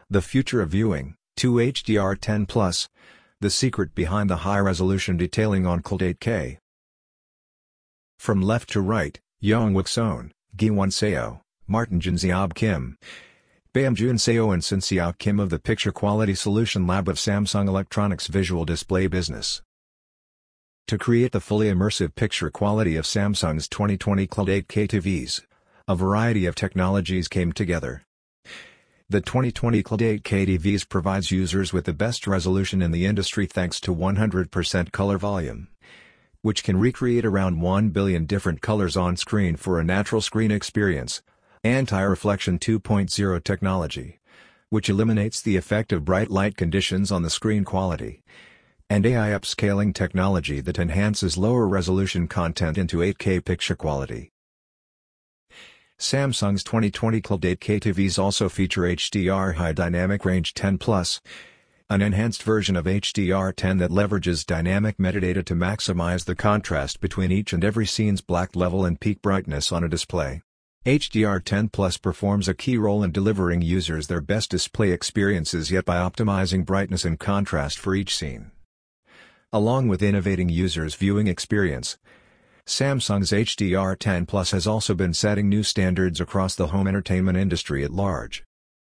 The future of viewing, to HDR10 Plus. The secret behind the high-resolution detailing on QLED 8K. From left to right, Youngwook Son, Gi-won Seo, Martin-Jin Seob Kim, Baeum-Jun Seo and Sin Seok Kim of the Picture Quality Solution Lab of Samsung Electronics Visual Display Business. To create the fully immersive picture quality of Samsung's 2020 QLED 8K TVs, a variety of technologies came together. The 2020 QLED 8K TVs provides users with the best resolution in the industry thanks to 100% color volume, which can recreate around 1 billion different colors on screen for a natural screen experience, anti-reflection 2.0 technology, which eliminates the effect of bright light conditions on the screen quality, and AI upscaling technology that enhances lower resolution content into 8K picture quality. Samsung's 2020 QLED 8K TVs also feature HDR High Dynamic Range 10 Plus, an enhanced version of HDR10 that leverages dynamic metadata to maximize the contrast between each and every scene's black level and peak brightness on a display. HDR10 Plus performs a key role in delivering users their best display experiences yet by optimizing brightness and contrast for each scene. Along with innovating users' viewing experience, Samsung's HDR10 Plus has also been setting new standards across the home entertainment industry at large.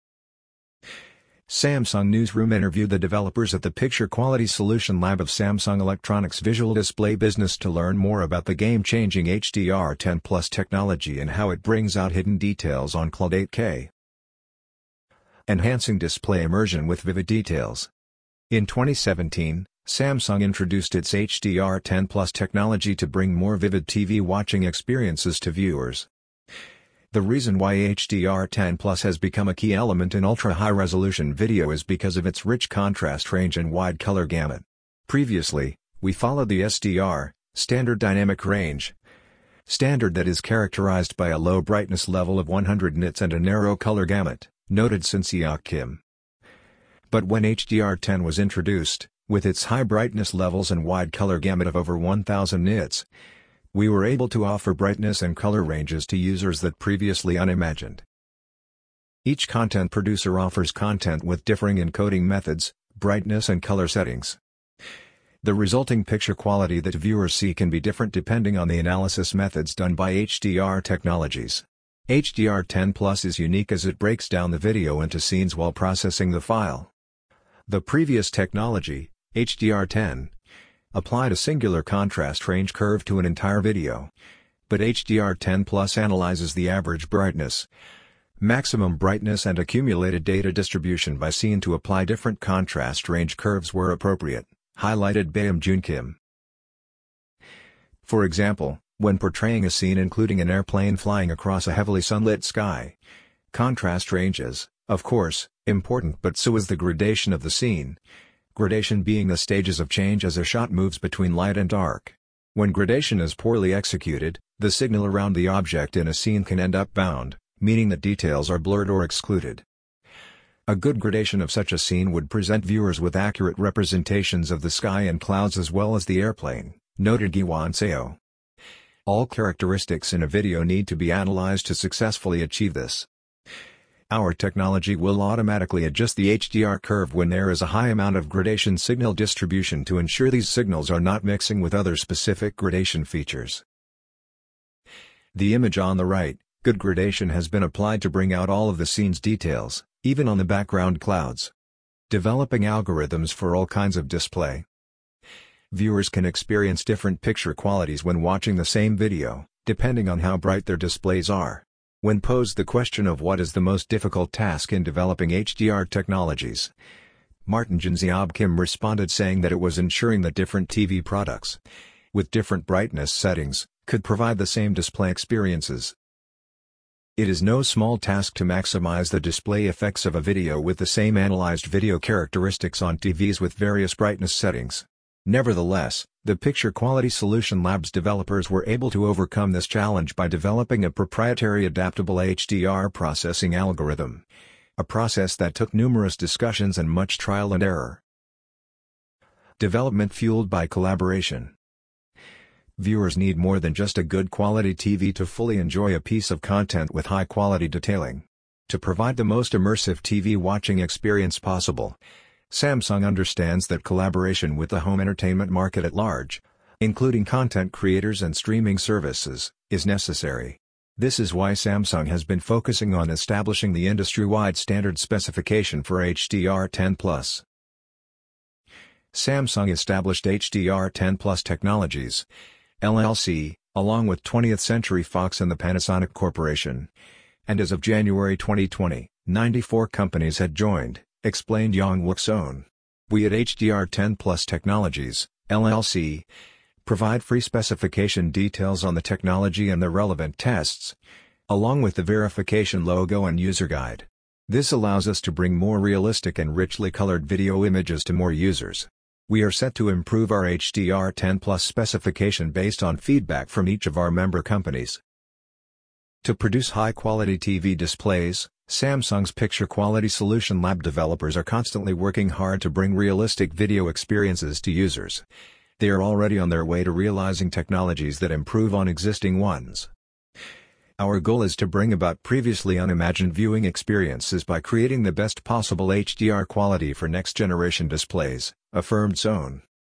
Samsung Newsroom interviewed the developers at the Picture Quality Solution Lab of Samsung Electronics Visual Display Business to learn more about the game-changing HDR10 Plus technology and how it brings out hidden details on QLED 8K. Enhancing display immersion with vivid details. In 2017, Samsung introduced its HDR10 Plus technology to bring more vivid TV watching experiences to viewers. The reason why HDR10 Plus has become a key element in ultra-high-resolution video is because of its rich contrast range and wide color gamut. Previously, we followed the SDR, Standard Dynamic Range standard that is characterized by a low brightness level of 100 nits and a narrow color gamut, noted Sin Seok Kim. But when HDR10 was introduced, with its high brightness levels and wide color gamut of over 1000 nits, we were able to offer brightness and color ranges to users that previously unimagined. Each content producer offers content with differing encoding methods, brightness and color settings. The resulting picture quality that viewers see can be different depending on the analysis methods done by HDR technologies. HDR10 Plus is unique as it breaks down the video into scenes while processing the file. The previous technology, HDR10, applied a singular contrast range curve to an entire video, but HDR10 Plus analyzes the average brightness, maximum brightness and accumulated data distribution by scene to apply different contrast range curves where appropriate, highlighted Baeum-Jun Kim. For example, when portraying a scene including an airplane flying across a heavily sunlit sky, contrast range is, of course, important, but so is the gradation of the scene. Gradation being the stages of change as a shot moves between light and dark. When gradation is poorly executed, the signal around the object in a scene can end up bound, meaning that details are blurred or excluded. A good gradation of such a scene would present viewers with accurate representations of the sky and clouds as well as the airplane, noted Gi-won Seo. All characteristics in a video need to be analyzed to successfully achieve this. Our technology will automatically adjust the HDR curve when there is a high amount of gradation signal distribution to ensure these signals are not mixing with other specific gradation features. The image on the right, good gradation has been applied to bring out all of the scene's details, even on the background clouds. Developing algorithms for all kinds of display. Viewers can experience different picture qualities when watching the same video, depending on how bright their displays are. When posed the question of what is the most difficult task in developing HDR technologies, Martin-Jin Seob Kim responded saying that it was ensuring that different TV products, with different brightness settings, could provide the same display experiences. It is no small task to maximize the display effects of a video with the same analyzed video characteristics on TVs with various brightness settings. Nevertheless, the Picture Quality Solution Lab's developers were able to overcome this challenge by developing a proprietary adaptable HDR processing algorithm, a process that took numerous discussions and much trial and error. Development fueled by collaboration. Viewers need more than just a good quality TV to fully enjoy a piece of content with high quality detailing. To provide the most immersive TV watching experience possible, Samsung understands that collaboration with the home entertainment market at large, including content creators and streaming services, is necessary. This is why Samsung has been focusing on establishing the industry-wide standard specification for HDR10+. Samsung established HDR10+ Technologies, LLC, along with 20th Century Fox and the Panasonic Corporation. And as of January 2020, 94 companies had joined, explained Yang Wook-soon. We at HDR10+ Technologies, LLC, provide free specification details on the technology and the relevant tests, along with the verification logo and user guide. This allows us to bring more realistic and richly colored video images to more users. We are set to improve our HDR10+ specification based on feedback from each of our member companies. To produce high-quality TV displays, Samsung's Picture Quality Solution Lab developers are constantly working hard to bring realistic video experiences to users. They are already on their way to realizing technologies that improve on existing ones. Our goal is to bring about previously unimagined viewing experiences by creating the best possible HDR quality for next-generation displays, affirmed Sohn.